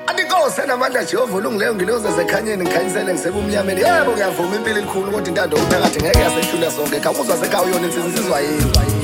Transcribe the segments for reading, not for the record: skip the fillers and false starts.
Andinkosi enamandla Jehova ulungileyo ngiloza sekhanyeni ngikhanyisele ngisebumnyameni. Yebo ngiyavuma impilo elikhulu kodwa intando phakathi ngeke yasehlula sonke. Khawuzwa sekhaya uyona insizwa yini.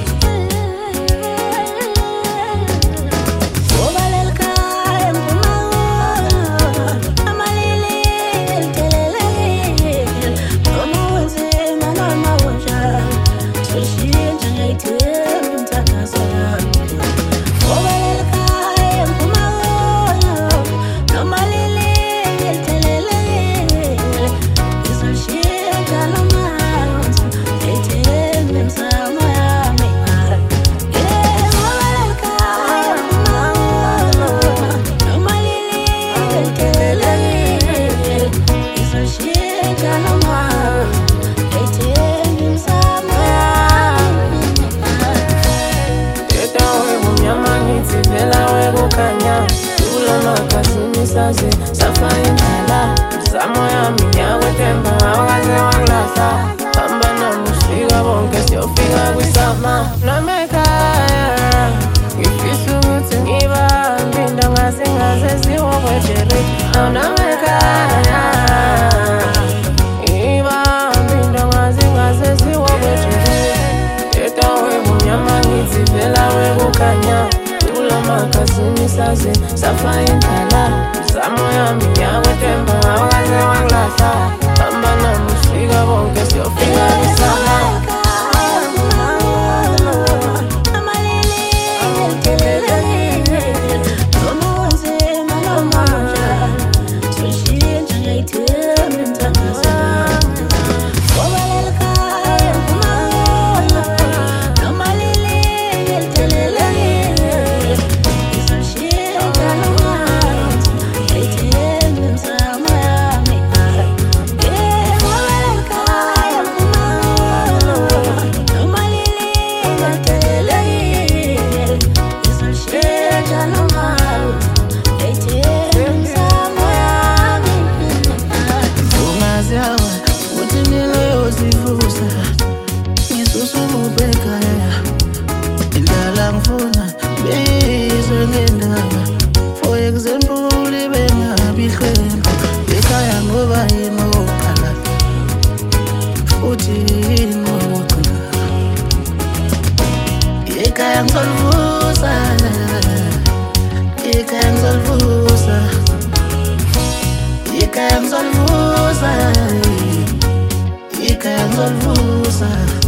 Safayindala mzamo yami ngiyakwetemba awakaze wakulahla hamba nami usifika bonke siyofika kwisama nami ekhaya ngifisa ukuthi ngibambe into ngaze siwokwejeri nami ekhaya ngibambe into ngaze siwokwejeri yedwa webumnyama ngithi vela wekukhanya magazini saze safayindala mzamo yami ngiyakwetemba awakaze wakulahla hamba nami usifika bonke siyofika kwisama Ngifuna bezwe ngendaba for example bengabihlwemba ekhaya ngoba yini oqala futhi yini oqala ekhaya ngizolivusa ekhaya ngizolivusa ekhaya ngizolivusa ekhaya ngizolivusa